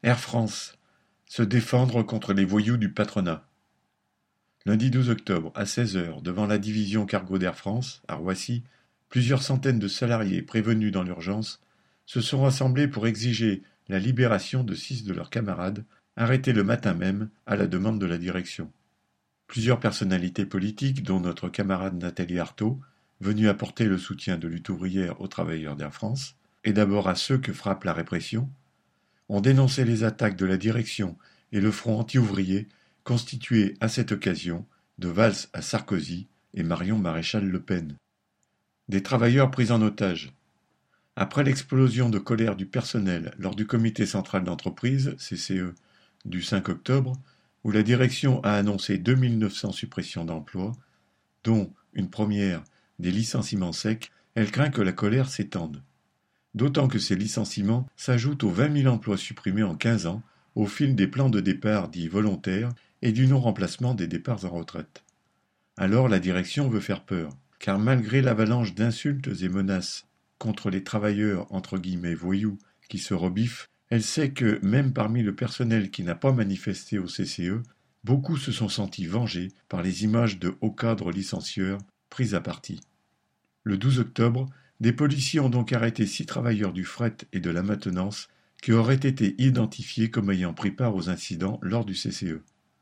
Air France, se défendre contre les voyous du patronat. Lundi 12 octobre, à 16 heures, devant la division cargo d'Air France, à Roissy, plusieurs centaines de salariés prévenus dans l'urgence se sont rassemblés pour exiger la libération de 6 de leurs camarades, arrêtés le matin même à la demande de la direction. Plusieurs personnalités politiques, dont notre camarade Nathalie Arthaud, venue apporter le soutien de lutte ouvrière aux travailleurs d'Air France, et d'abord à ceux que frappe la répression, ont dénoncé les attaques de la direction et le front anti-ouvrier constitué à cette occasion de Valls à Sarkozy et Marion Maréchal Le Pen. Des travailleurs pris en otage. Après l'explosion de colère du personnel lors du comité central d'entreprise, CCE, du 5 octobre, où la direction a annoncé 2900 suppressions d'emplois, dont une première des licenciements secs, elle craint que la colère s'étende. D'autant que ces licenciements s'ajoutent aux 20 000 emplois supprimés en 15 ans au fil des plans de départ dits volontaires et du non-remplacement des départs en retraite. Alors la direction veut faire peur, car malgré l'avalanche d'insultes et menaces contre les travailleurs entre guillemets voyous qui se rebiffent, elle sait que, même parmi le personnel qui n'a pas manifesté au CCE, beaucoup se sont sentis vengés par les images de hauts cadres licencieurs pris à partie. Le 12 octobre, des policiers ont donc arrêté 6 travailleurs du fret et de la maintenance qui auraient été identifiés comme ayant pris part aux incidents lors du CCE.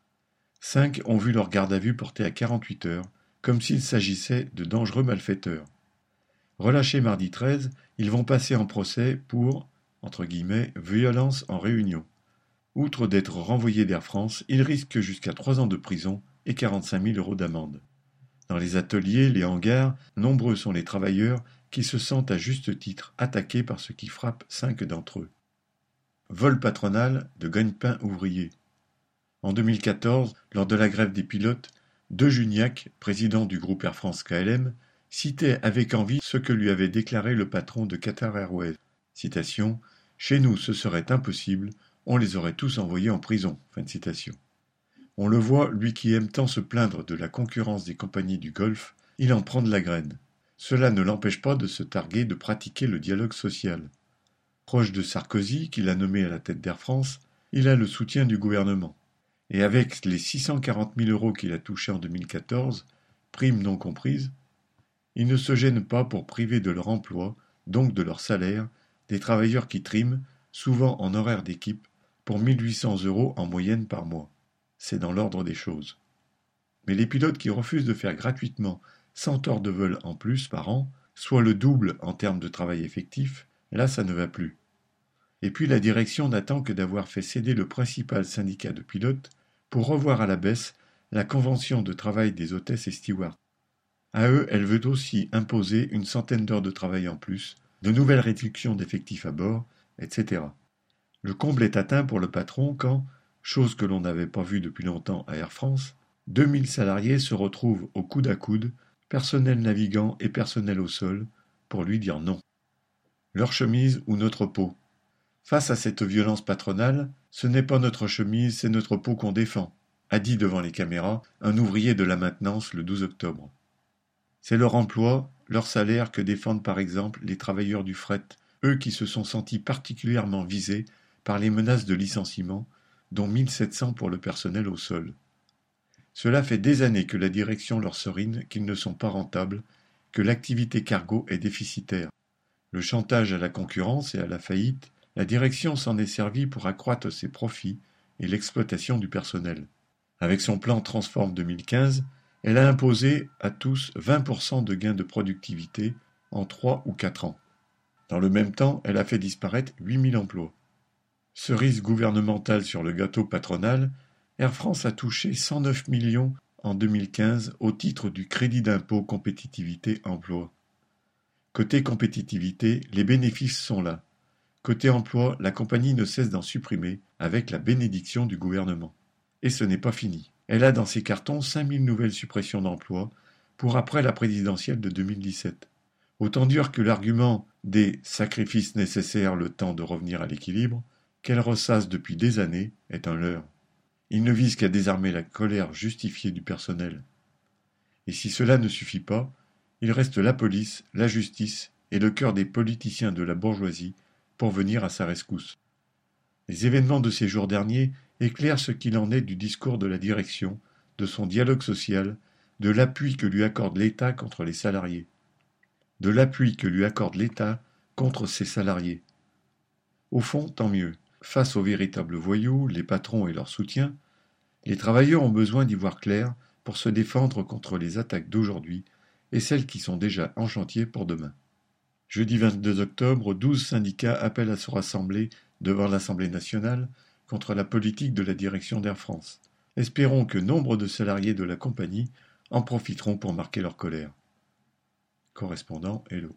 5 ont vu leur garde à vue portée à 48 heures, comme s'il s'agissait de dangereux malfaiteurs. Relâchés mardi 13, ils vont passer en procès pour entre guillemets, violence en réunion. Outre d'être renvoyés d'Air France, ils risquent jusqu'à 3 ans de prison et 45 000 € d'amende. Dans les ateliers, les hangars, nombreux sont les travailleurs qui se sentent à juste titre attaqués par ce qui frappe 5 d'entre eux. Vol patronal de gagne-pain ouvrier. En 2014, lors de la grève des pilotes, De Juniac, président du groupe Air France KLM, citait avec envie ce que lui avait déclaré le patron de Qatar Airways. Citation, « Chez nous, ce serait impossible, on les aurait tous envoyés en prison. » Fin de citation. On le voit, lui qui aime tant se plaindre de la concurrence des compagnies du Golfe, il en prend de la graine. Cela ne l'empêche pas de se targuer de pratiquer le dialogue social. Proche de Sarkozy, qui l'a nommé à la tête d'Air France, il a le soutien du gouvernement. Et avec les 640 000 € qu'il a touchés en 2014, primes non comprises, il ne se gêne pas pour priver de leur emploi, donc de leur salaire, des travailleurs qui triment, souvent en horaire d'équipe, pour 1 800 € en moyenne par mois. C'est dans l'ordre des choses. Mais les pilotes qui refusent de faire gratuitement 100 heures de vol en plus par an, soit le double en termes de travail effectif, là ça ne va plus. Et puis la direction n'attend que d'avoir fait céder le principal syndicat de pilotes pour revoir à la baisse la convention de travail des hôtesses et stewards. À eux, elle veut aussi imposer une centaine d'heures de travail en plus, de nouvelles réductions d'effectifs à bord, etc. Le comble est atteint pour le patron quand, chose que l'on n'avait pas vue depuis longtemps à Air France, 2000 salariés se retrouvent au coude à coude, personnel navigant et personnel au sol, pour lui dire non. Leur chemise ou notre peau. Face à cette violence patronale, ce n'est pas notre chemise, c'est notre peau qu'on défend, a dit devant les caméras un ouvrier de la maintenance le 12 octobre. C'est leur emploi, leur salaire que défendent par exemple les travailleurs du fret, eux qui se sont sentis particulièrement visés par les menaces de licenciement, dont 1700 pour le personnel au sol. Cela fait des années que la direction leur serine qu'ils ne sont pas rentables, que l'activité cargo est déficitaire. Le chantage à la concurrence et à la faillite, la direction s'en est servie pour accroître ses profits et l'exploitation du personnel. Avec son plan Transform 2015, elle a imposé à tous 20% de gains de productivité en 3 ou 4 ans. Dans le même temps, elle a fait disparaître 8000 emplois. Cerise gouvernementale sur le gâteau patronal, Air France a touché 109 millions en 2015 au titre du crédit d'impôt compétitivité emploi. Côté compétitivité, les bénéfices sont là. Côté emploi, la compagnie ne cesse d'en supprimer avec la bénédiction du gouvernement. Et ce n'est pas fini. Elle a dans ses cartons 5000 nouvelles suppressions d'emplois pour après la présidentielle de 2017. Autant dire que l'argument des sacrifices nécessaires le temps de revenir à l'équilibre, qu'elle ressasse depuis des années, est un leurre. Il ne vise qu'à désarmer la colère justifiée du personnel. Et si cela ne suffit pas, il reste la police, la justice et le cœur des politiciens de la bourgeoisie pour venir à sa rescousse. Les événements de ces jours derniers éclairent ce qu'il en est du discours de la direction, de son dialogue social, de l'appui que lui accorde l'État contre les salariés. De l'appui que lui accorde l'État contre ses salariés. Au fond, tant mieux. Face aux véritables voyous, les patrons et leurs soutiens, les travailleurs ont besoin d'y voir clair pour se défendre contre les attaques d'aujourd'hui et celles qui sont déjà en chantier pour demain. Jeudi 22 octobre, 12 syndicats appellent à se rassembler devant l'Assemblée nationale contre la politique de la direction d'Air France. Espérons que nombre de salariés de la compagnie en profiteront pour marquer leur colère. Correspondant Hello.